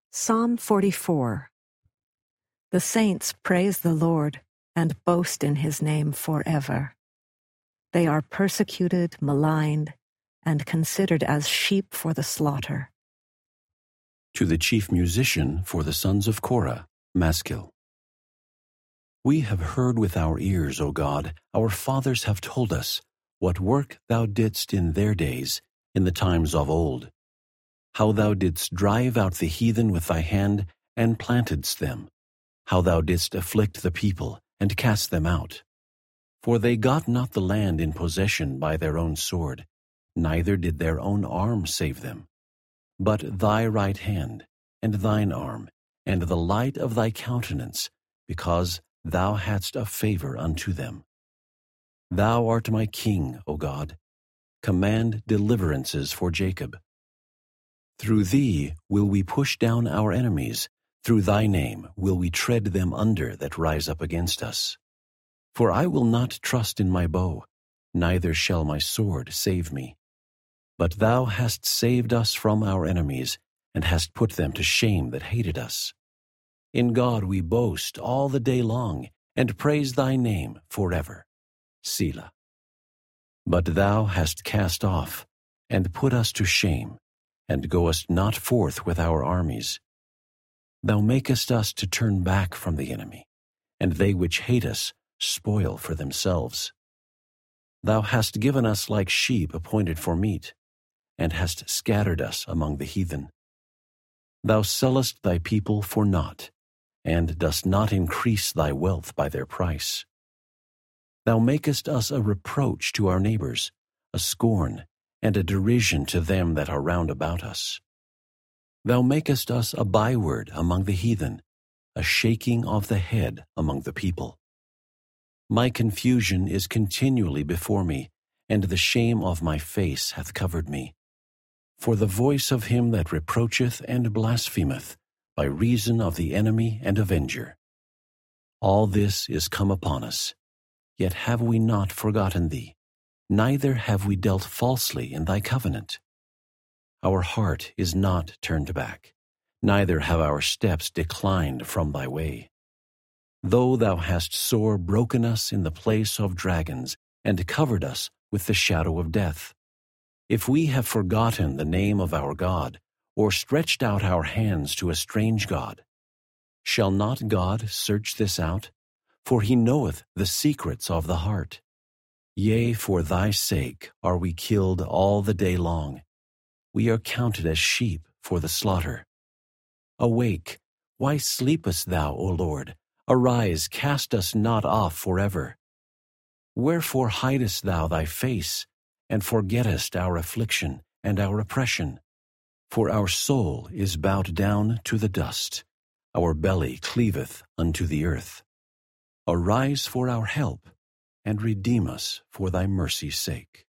Psalm 44. The saints praise the Lord and boast in his name forever. They are persecuted, maligned, and considered as sheep for the slaughter. To the chief musician for the sons of Korah, Maskil. We have heard with our ears, O God, our fathers have told us, what work thou didst in their days, in the times of old. How thou didst drive out the heathen with thy hand, and plantedst them. How thou didst afflict the people, and cast them out. For they got not the land in possession by their own sword, neither did their own arm save them. But thy right hand, and thine arm, and the light of thy countenance, because thou hadst a favor unto them. Thou art my king, O God. Command deliverances for Jacob. Through thee will we push down our enemies, through thy name will we tread them under that rise up against us. For I will not trust in my bow, neither shall my sword save me. But thou hast saved us from our enemies, and hast put them to shame that hated us. In God we boast all the day long, and praise thy name forever. Selah. But thou hast cast off, and put us to shame, and goest not forth with our armies. Thou makest us to turn back from the enemy, and they which hate us spoil for themselves. Thou hast given us like sheep appointed for meat, and hast scattered us among the heathen. Thou sellest thy people for naught, and dost not increase thy wealth by their price. Thou makest us a reproach to our neighbors, a scorn, and a derision to them that are round about us. Thou makest us a byword among the heathen, a shaking of the head among the people. My confusion is continually before me, and the shame of my face hath covered me. For the voice of him that reproacheth and blasphemeth, by reason of the enemy and avenger. All this is come upon us, yet have we not forgotten thee, neither have we dealt falsely in thy covenant. Our heart is not turned back, neither have our steps declined from thy way. Though thou hast sore broken us in the place of dragons, and covered us with the shadow of death, if we have forgotten the name of our God, or stretched out our hands to a strange God, shall not God search this out? For he knoweth the secrets of the heart. Yea, for thy sake are we killed all the day long. We are counted as sheep for the slaughter. Awake, why sleepest thou, O Lord? Arise, cast us not off forever. Wherefore hidest thou thy face, and forgettest our affliction and our oppression? For our soul is bowed down to the dust, our belly cleaveth unto the earth. Arise for our help, and redeem us for thy mercy's sake.